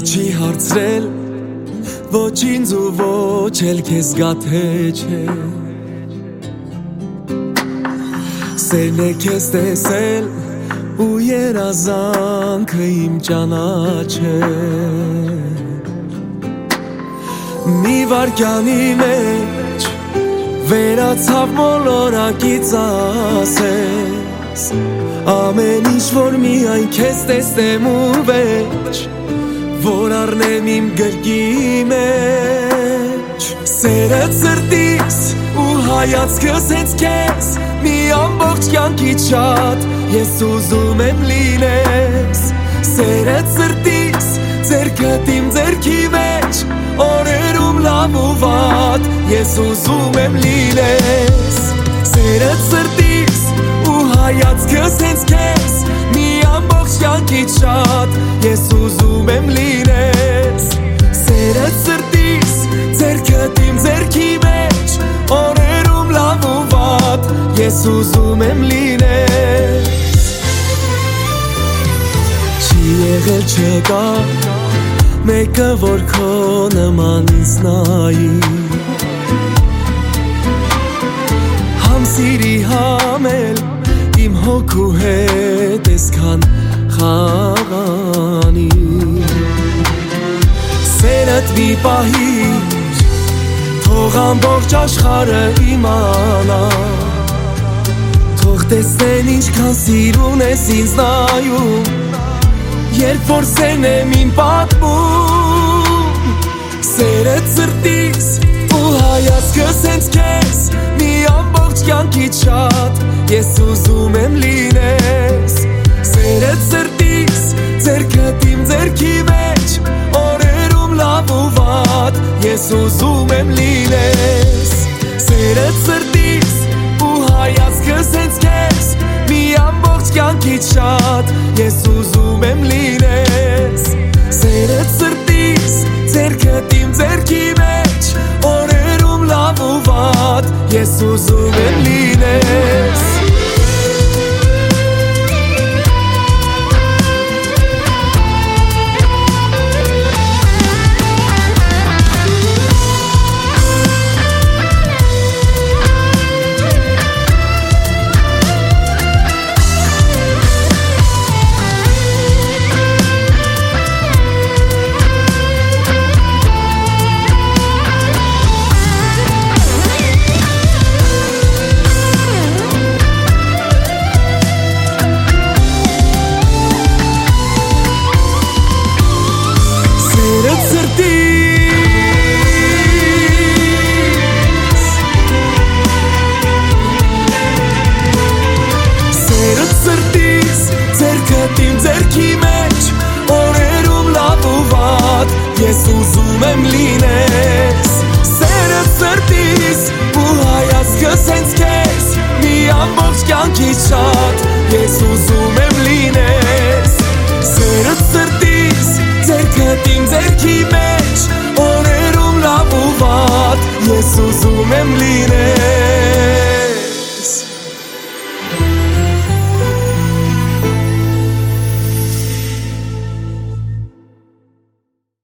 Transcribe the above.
չի հարցրել ոչ ինձ ու ոչ էլ քեզ գաթե չէ Սերն է քեզ տեսել ու երազանքը իմ ճանաչել Մի վարկյանի մեջ վերացավ մոլորակից ասես Ամեն ինչ որ միայն քեզ տեսնեմ ու վեճ Որ առնեմ իմ գրկի մեջ Սերդ սրտիս ու հայացքս հենց քեզ Մի ամբողջ կյանքից շատ ես ուզում եմ լինես Սերդ սրտիս ձեռքդ իմ ձեռքի մեջ Օրերում լավ ու վատ ես ուզում եմ լինես Սերդ սրտիս ու հայացքս հենց քեզ Մի ամբողջ կյանքից շատ ես ուզում եմ լինես Սերդ սրտիս ձեռքդ իմ ձեռքի մեջ Օրերում լավ ու վատ ես ուզում եմ լինես Չի եղել չկա Մեկը որ քո նման ինձ նայի Համ սիրի համ էլ իմ հոգու հետ Այսքան խաղանի Սերդ մի պահիր Թող ամբողջ աշխարհը իմանա Թող տեսնեն ինչքան սիրուն ես ինձ նայում Երբ որ սերն եմ իմ պատմում Սերդ սրտիս ու հայացքս հենց քեզ Մի ամբողջ կյանքից շատ ես ուզում եմ լինես Սերդ սրտիս ձեռքդ իմ ձեռքի մեջ Օրերում լավ ու վատ ես ուզում եմ լինես Սերդ սրտիս ու հայացքս հենց քեզ Մի ամբողջ կյանքից շատ ես ուզում եմ լինես Սերդ սրտիս ձեռքդ իմ ձեռքի մեջ Օրերում լավ ու վատ ես ուզում եմ լինես Ես ուզում եմ լինես Սերդ սրտիս ու հայացքս հենց քեզ Մի ամբողջ կյանքից շատ ես ուզում եմ լինես Սերդ սրտիս ձեռքդ իմ ձեռքի մեջ Օրերում լավ ու վատ ես ուզում եմ լինես